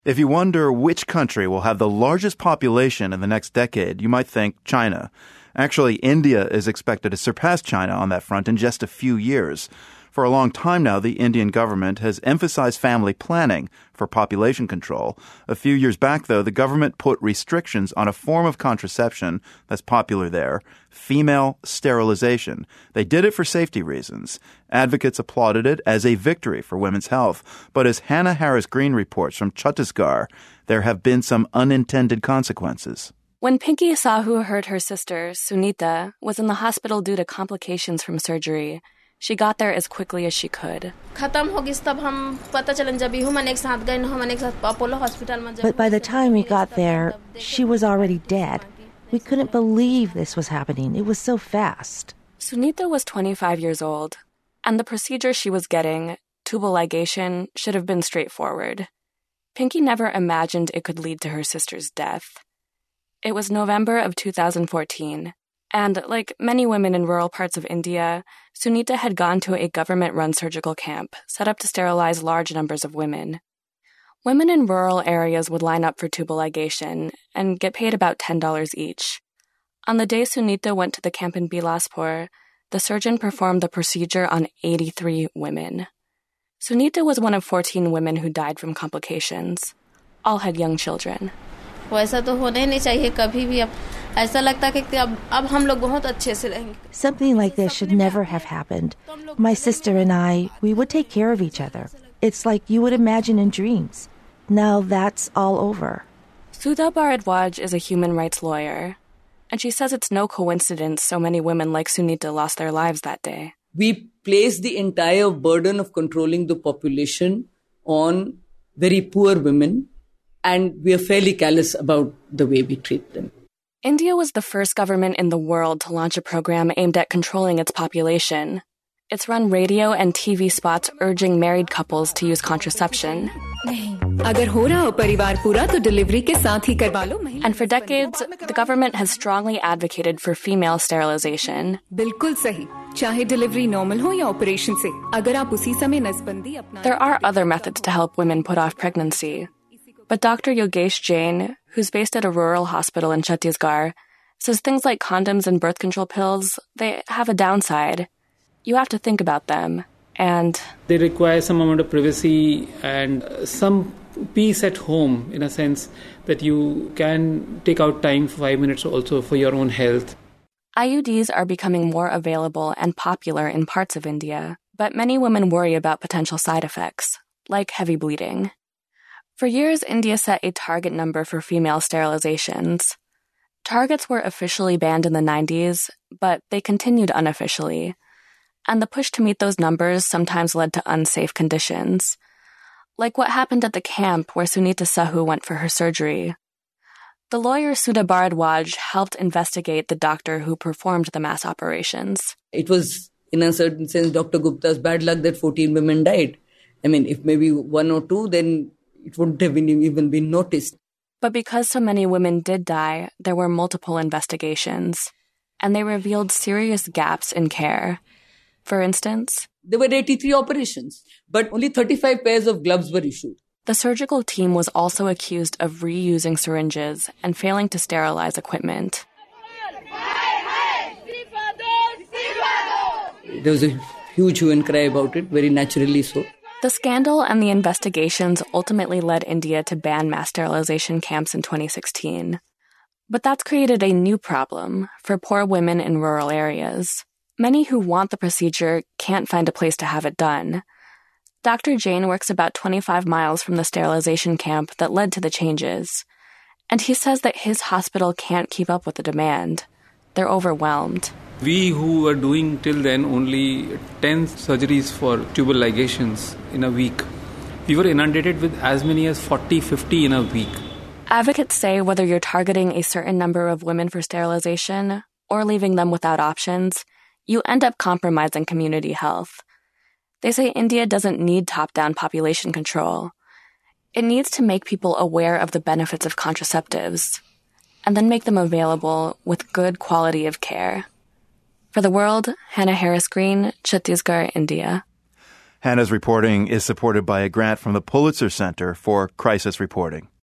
If you wonder which country will have the largest population in the next decade, you might think China. Actually, India is expected to surpass China on that front in just a few years. For a long time now, the Indian government has emphasized family planning for population control. A few years back, though, the government put restrictions on a form of contraception that's popular there, female sterilization. They did it for safety reasons. Advocates applauded it as a victory for women's health. But as Hannah Harris Green reports from Chhattisgarh, there have been some unintended consequences. When Pinky Sahu heard her sister, Sunita, was in the hospital due to complications from surgery, she got there as quickly as she could. But by the time we got there, she was already dead. We couldn't believe this was happening. It was so fast. Sunita was 25 years old, and the procedure she was getting, tubal ligation, should have been straightforward. Pinky never imagined it could lead to her sister's death. It was November of 2014. And like many women in rural parts of India, Sunita had gone to a government-run surgical camp set up to sterilize large numbers of women. Women in rural areas would line up for tubal ligation and get paid about $10 each. On the day Sunita went to the camp in Bilaspur, the surgeon performed the procedure on 83 women. Sunita was one of 14 women who died from complications. All had young children. Something like this should never have happened. My sister and I, we would take care of each other. It's like you would imagine in dreams. Now that's all over. Sudha Bharadwaj is a human rights lawyer, and she says it's no coincidence so many women like Sunita lost their lives that day. We place the entire burden of controlling the population on very poor women, and we are fairly callous about the way we treat them. India was the first government in the world to launch a program aimed at controlling its population. It's run radio and TV spots urging married couples to use contraception. And for decades, the government has strongly advocated for female sterilization. There are other methods to help women put off pregnancy. But Dr. Yogesh Jain, who's based at a rural hospital in Chhattisgarh, says things like condoms and birth control pills, they have a downside. You have to think about them, and they require some amount of privacy and some peace at home, in a sense that you can take out time for 5 minutes also for your own health. IUDs are becoming more available and popular in parts of India, but many women worry about potential side effects, like heavy bleeding. For years, India set a target number for female sterilizations. Targets were officially banned in the 90s, but they continued unofficially. And the push to meet those numbers sometimes led to unsafe conditions. Like what happened at the camp where Sunita Sahu went for her surgery. The lawyer Sudha Bharadwaj helped investigate the doctor who performed the mass operations. It was, in a certain sense, Dr. Gupta's bad luck that 14 women died. I mean, if maybe one or two, then it wouldn't have even been noticed. But because so many women did die, there were multiple investigations, and they revealed serious gaps in care. For instance, there were 83 operations, but only 35 pairs of gloves were issued. The surgical team was also accused of reusing syringes and failing to sterilize equipment. There was a huge hue and cry about it, very naturally so. The scandal and the investigations ultimately led India to ban mass sterilization camps in 2016. But that's created a new problem for poor women in rural areas. Many who want the procedure can't find a place to have it done. Dr. Jain works about 25 miles from the sterilization camp that led to the changes. And he says that his hospital can't keep up with the demand. They're overwhelmed. We who were doing till then only 10 surgeries for tubal ligations in a week, we were inundated with as many as 40, 50 in a week. Advocates say whether you're targeting a certain number of women for sterilization or leaving them without options, you end up compromising community health. They say India doesn't need top-down population control. It needs to make people aware of the benefits of contraceptives and then make them available with good quality of care. For The World, Hannah Harris Green, Chhattisgarh, India. Hannah's reporting is supported by a grant from the Pulitzer Center for Crisis Reporting.